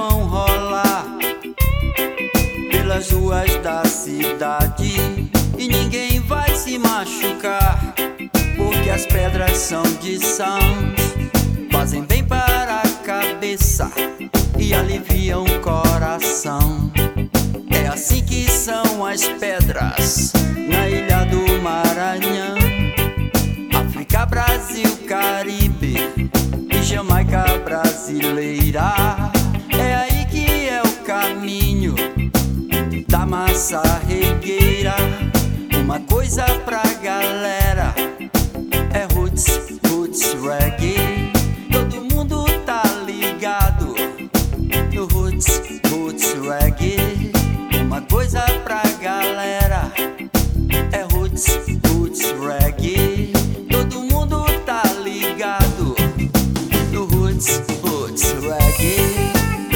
vão rolar pelas ruas da cidade e ninguém vai se machucar, porque as pedras são de sal, fazem bem para a cabeça e aliviam o coração. É assim que são as pedras na ilha do Maranhão, África, Brasil, Caribe e Jamaica brasileira. É aí que é o caminho da massa regueira. Uma coisa pra galera é roots, roots reggae. Todo mundo tá ligado no roots, roots reggae. Uma coisa pra galera é roots, roots reggae. Todo mundo tá ligado no roots, roots reggae.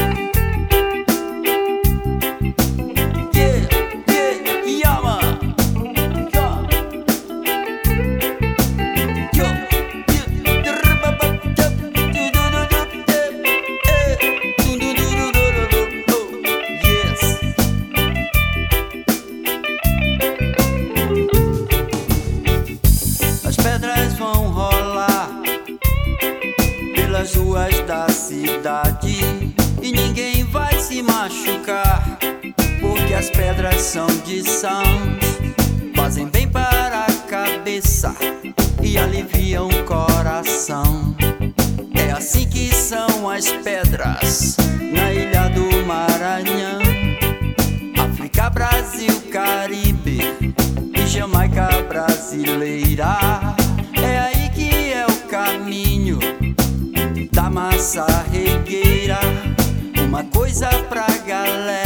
Vão rolar pelas ruas da cidade e ninguém vai se machucar, porque as pedras são de sal, fazem bem para a cabeça e aliviam o coração. É assim que são as pedras na ilha do Maranhão, África, Brasil, Caribe e Jamaica brasileira. É aí que é o caminho da massa regueira. Uma coisa pra galera